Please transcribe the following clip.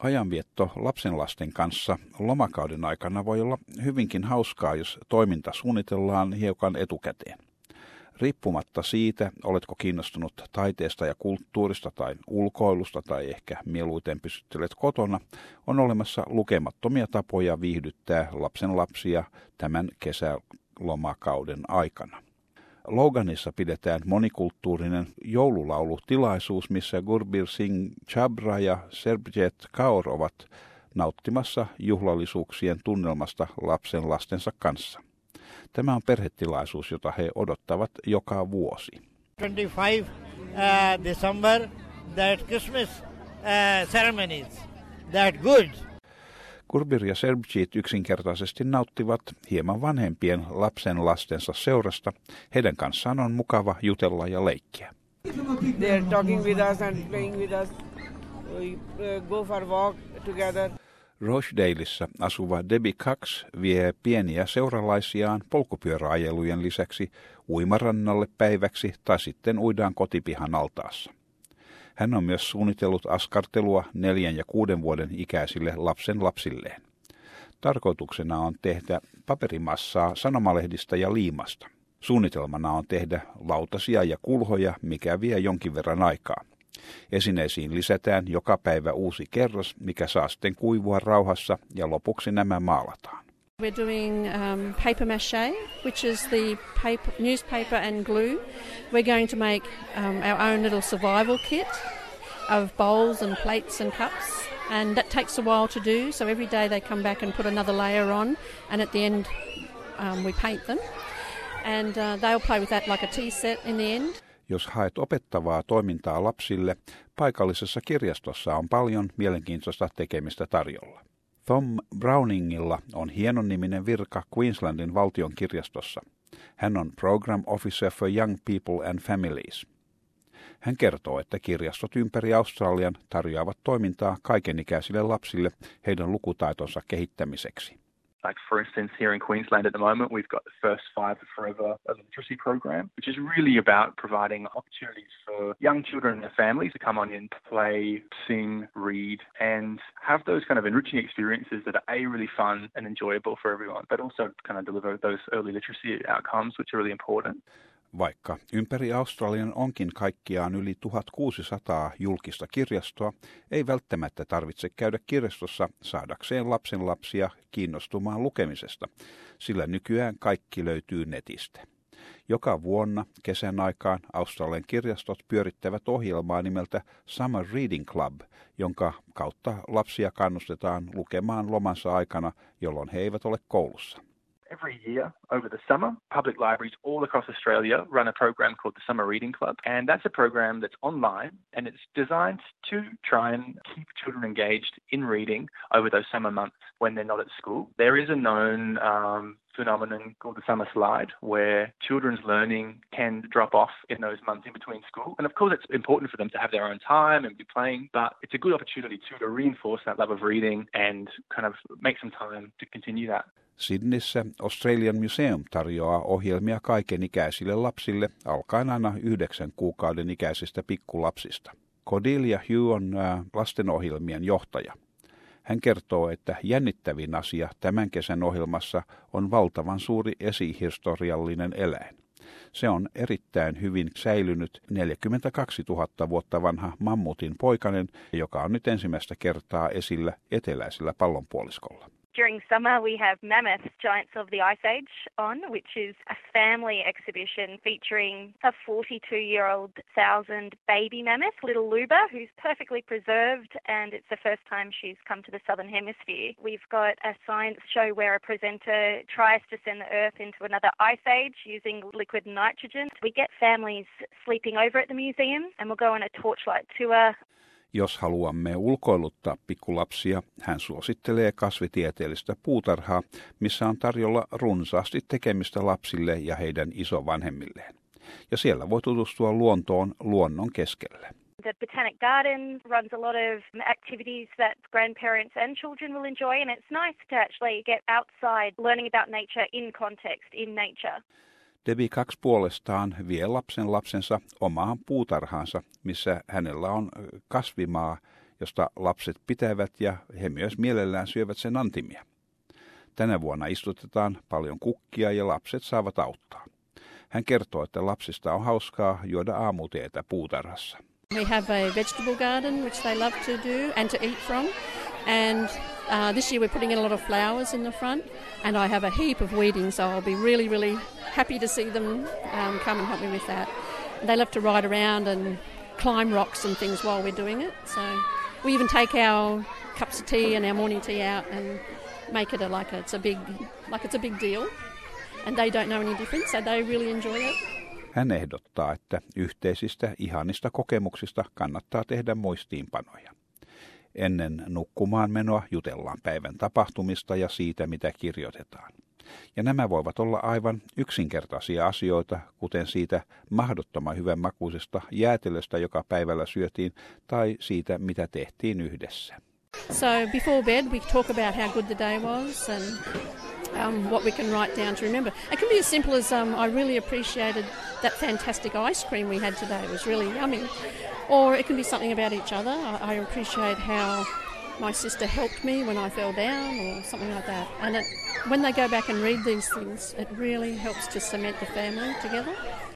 Ajanvietto lapsenlasten kanssa lomakauden aikana voi olla hyvinkin hauskaa, jos toiminta suunnitellaan hiukan etukäteen. Riippumatta siitä, oletko kiinnostunut taiteesta ja kulttuurista tai ulkoilusta tai ehkä mieluiten pysyttelet kotona, on olemassa lukemattomia tapoja viihdyttää lapsenlapsia tämän kesälomakauden aikana. Loganissa pidetään monikulttuurinen joululaulutilaisuus, missä Gurbir Singh Chabra ja Serbjet Kaur ovat nauttimassa juhlallisuuksien tunnelmasta lapsenlastensa kanssa. Tämä on perhetilaisuus, jota he odottavat joka vuosi. 25 December, that Christmas ceremonies, that good. Gurbir ja Serbjit yksinkertaisesti nauttivat hieman vanhempien lapsenlastensa seurasta. Heidän kanssaan on mukava jutella ja leikkiä. They are talking with us and playing with us. We go for walk together. Rochdaleissa asuva Debbie Cox vie pieniä seuralaisiaan polkupyöräajelujen lisäksi uimarannalle päiväksi tai sitten uidaan kotipihan altaassa. Hän on myös suunnitellut askartelua 4 ja 6 vuoden ikäisille lapsilleen. Tarkoituksena on tehdä paperimassaa sanomalehdistä ja liimasta. Suunnitelmana on tehdä lautasia ja kulhoja, mikä vie jonkin verran aikaa. Esineisiin lisätään joka päivä uusi kerros, mikä saa sitten kuivua rauhassa ja lopuksi nämä maalataan. We're doing paper mache, which is the newspaper and glue. We're going to make our own little survival kit of bowls and plates and cups, and that takes a while to do. So every day they come back and put another layer on, and at the end we paint them. And they'll play with that like a tea set in the end. Jos haet opettavaa toimintaa lapsille, paikallisessa kirjastossa on paljon mielenkiintoista tekemistä tarjolla. Tom Browningilla on hienon-niminen virka Queenslandin valtion kirjastossa. Hän on Program Officer for Young People and Families. Hän kertoo, että kirjastot ympäri Australian tarjoavat toimintaa kaikenikäisille lapsille heidän lukutaitonsa kehittämiseksi. Like for instance, here in Queensland at the moment, we've got the First Five Forever literacy program, which is really about providing opportunities for young children and their families to come on in, play, sing, read, and have those kind of enriching experiences that are really fun and enjoyable for everyone, but also kind of deliver those early literacy outcomes, which are really important. Vaikka ympäri Australian onkin kaikkiaan yli 1600 julkista kirjastoa, ei välttämättä tarvitse käydä kirjastossa saadakseen lapsenlapsia kiinnostumaan lukemisesta, sillä nykyään kaikki löytyy netistä. Joka vuonna kesän aikaan Australian kirjastot pyörittävät ohjelmaa nimeltä Summer Reading Club, jonka kautta lapsia kannustetaan lukemaan lomansa aikana, jolloin he eivät ole koulussa. Every year over the summer, public libraries all across Australia run a program called the Summer Reading Club, and that's a program that's online, and it's designed to try and keep children engaged in reading over those summer months when they're not at school. There is a known phenomenon called the summer slide, where children's learning can drop off in those months in between school. And of course, it's important for them to have their own time and be playing, but it's a good opportunity to reinforce that love of reading and kind of make some time to continue that. Sydneyssä Australian Museum tarjoaa ohjelmia kaikenikäisille lapsille alkaen aina 9 kuukauden ikäisistä pikkulapsista. Cordelia Hugh on lastenohjelmien johtaja. Hän kertoo, että jännittävin asia tämän kesän ohjelmassa on valtavan suuri esihistoriallinen eläin. Se on erittäin hyvin säilynyt 42 000 vuotta vanha mammutin poikanen, joka on nyt ensimmäistä kertaa esillä eteläisellä pallonpuoliskolla. During summer, we have Mammoth, Giants of the Ice Age on, which is a family exhibition featuring a 42-year-old thousand baby mammoth, little Luba, who's perfectly preserved, and it's the first time she's come to the Southern Hemisphere. We've got a science show where a presenter tries to send the Earth into another ice age using liquid nitrogen. We get families sleeping over at the museum, and we'll go on a torchlight tour. Jos haluamme ulkoiluttaa pikkulapsia, hän suosittelee kasvitieteellistä puutarhaa, missä on tarjolla runsaasti tekemistä lapsille ja heidän isovanhemmilleen. Ja siellä voi tutustua luontoon luonnon keskellä. The Botanic Garden runs a lot of activities that grandparents and children will enjoy, and it's nice to actually get outside learning about nature in context, in nature. Debbie Cox puolestaan vie lapsensa omaan puutarhaansa, missä hänellä on kasvimaa josta lapset pitävät ja he myös mielellään syövät sen antimia. Tänä vuonna istutetaan paljon kukkia ja lapset saavat auttaa. Hän kertoo, että lapsista on hauskaa juoda aamutietä puutarhassa. We have a vegetable garden which they love to do and to eat from. And this year we're putting in a lot of flowers in the front, and I have a heap of weeding, so I'll be really, really happy to see them come and help me with that. They love to ride around and climb rocks and things while we're doing it. So we even take our cups of tea and our morning tea out and make it like it's a big deal. And they don't know any difference, so they really enjoy it. Hän ehdottaa, että yhteisistä ihanista kokemuksista kannattaa tehdä muistiinpanoja. Ennen nukkumaan menoa jutellaan päivän tapahtumista ja siitä, mitä kirjoitetaan. Ja nämä voivat olla aivan yksinkertaisia asioita, kuten siitä mahdottoman hyvän makuisesta jäätelöstä, joka päivällä syötiin, tai siitä, mitä tehtiin yhdessä. So before bed we talk about how good the day was and what we can write down to remember. It can be as simple as I really appreciated that fantastic ice cream we had today. It was really yummy. Or it can be something about each other. I appreciate how my sister helped me when I fell down or something like that. And when they go back and read these things, it really helps to cement the family together.